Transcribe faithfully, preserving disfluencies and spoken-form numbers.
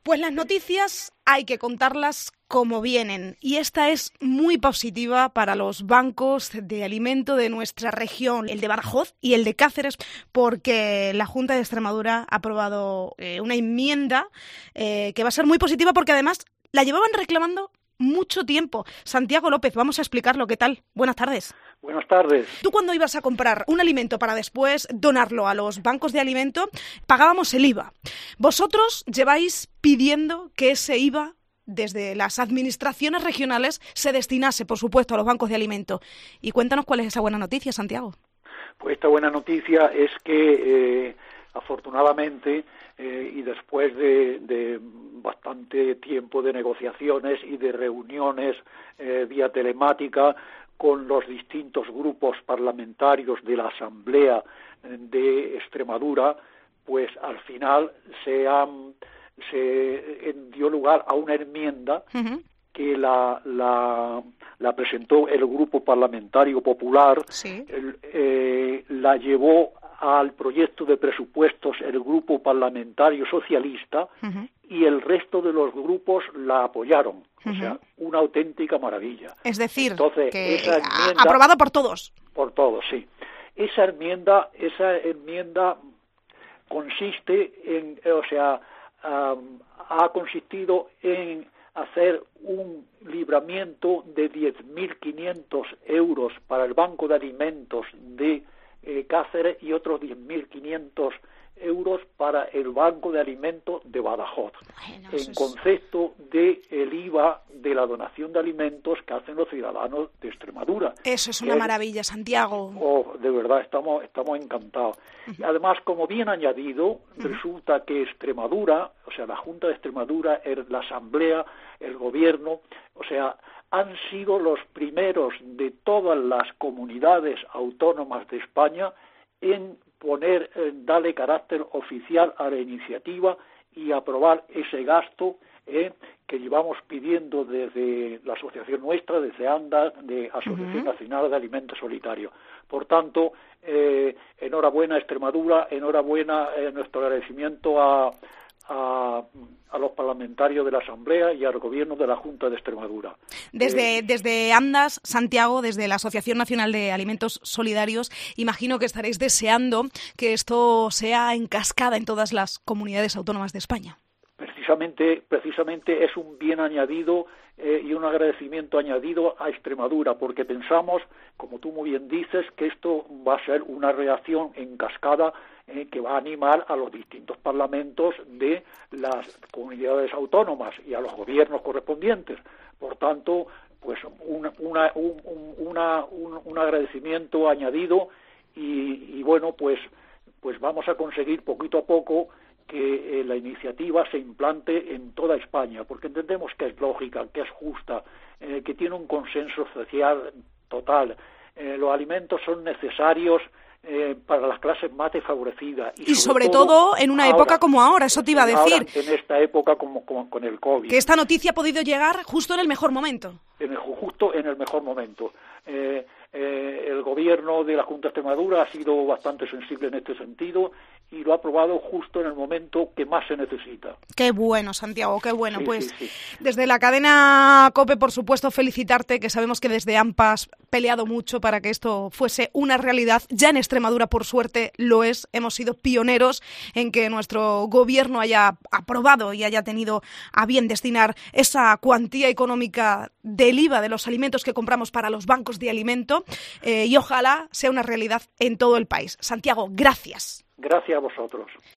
Pues las noticias hay que contarlas como vienen, y esta es muy positiva para los bancos de alimento de nuestra región, el de Badajoz y el de Cáceres, porque la Junta de Extremadura ha aprobado eh, una enmienda eh, que va a ser muy positiva, porque además la llevaban reclamando mucho tiempo. Santiago López, vamos a explicarlo. ¿Qué tal? Buenas tardes. Buenas tardes. Tú, cuando ibas a comprar un alimento para después donarlo a los bancos de alimento, pagábamos el I V A. Vosotros lleváis pidiendo que ese I V A desde las administraciones regionales se destinase, por supuesto, a los bancos de alimento. Y cuéntanos cuál es esa buena noticia, Santiago. Pues esta buena noticia es que, eh, afortunadamente, eh, y después de, de bastante tiempo de negociaciones y de reuniones eh, vía telemática con los distintos grupos parlamentarios de la Asamblea de Extremadura, pues al final se han se dio lugar a una enmienda uh-huh. que la, la, la presentó el Grupo Parlamentario Popular, sí. el, eh, la llevó al proyecto de presupuestos el Grupo Parlamentario Socialista uh-huh. y el resto de los grupos la apoyaron. Uh-huh. O sea, una auténtica maravilla. Es decir, Entonces, que esa enmienda, aprobado por todos. Por todos, sí. Esa enmienda, esa enmienda consiste en, o sea, Um, ha consistido en hacer un libramiento de diez mil quinientos euros para el Banco de Alimentos de eh, Cáceres y otros diez mil quinientos euros para el Banco de Alimentos de Badajoz, bueno, en concepto del I V A de la donación de alimentos que hacen los ciudadanos de Extremadura. Eso es una es, maravilla, Santiago. Oh, de verdad, estamos, estamos encantados. Uh-huh. Además, como bien añadido, uh-huh. resulta que Extremadura, o sea, la Junta de Extremadura, la Asamblea, el Gobierno, o sea, han sido los primeros de todas las comunidades autónomas de España en poner, eh, darle carácter oficial a la iniciativa y aprobar ese gasto eh, que llevamos pidiendo desde la asociación nuestra, desde ANDA, de Asociación uh-huh. Nacional de Alimentos Solidarios. Por tanto, eh, enhorabuena Extremadura, enhorabuena eh, nuestro agradecimiento a, a, a los parlamentarios de la Asamblea y al Gobierno de la Junta de Extremadura. Desde, eh, desde Andas, Santiago, desde la Asociación Nacional de Alimentos Solidarios, imagino que estaréis deseando que esto sea en cascada en todas las comunidades autónomas de España. Precisamente, precisamente es un bien añadido eh, y un agradecimiento añadido a Extremadura, porque pensamos, como tú muy bien dices, que esto va a ser una reacción en cascada eh, que va a animar a los distintos parlamentos de las comunidades autónomas y a los gobiernos correspondientes. Por tanto, pues una, una, un, un, una, un, un agradecimiento añadido y, y bueno, pues, pues vamos a conseguir poquito a poco que eh, la iniciativa se implante en toda España, porque entendemos que es lógica, que es justa, eh, que tiene un consenso social total. Eh, los alimentos son necesarios eh, para las clases más desfavorecidas. Y, y sobre, sobre todo, todo en una ahora, época como ahora, eso te iba a decir. Ahora, en esta época como, como con el COVID. Que esta noticia ha podido llegar justo en el mejor momento. En el, justo en el mejor momento. Eh, eh, el gobierno de la Junta de Extremadura ha sido bastante sensible en este sentido y lo ha aprobado justo en el momento que más se necesita. Qué bueno, Santiago, qué bueno. Sí, pues sí, sí. Desde la cadena COPE, por supuesto, felicitarte, que sabemos que desde AMPA has peleado mucho para que esto fuese una realidad. Ya en Extremadura, por suerte, lo es. Hemos sido pioneros en que nuestro gobierno haya aprobado y haya tenido a bien destinar esa cuantía económica del I V A de los alimentos que compramos para los bancos de alimento eh, y ojalá sea una realidad en todo el país. Santiago, gracias. Gracias a vosotros.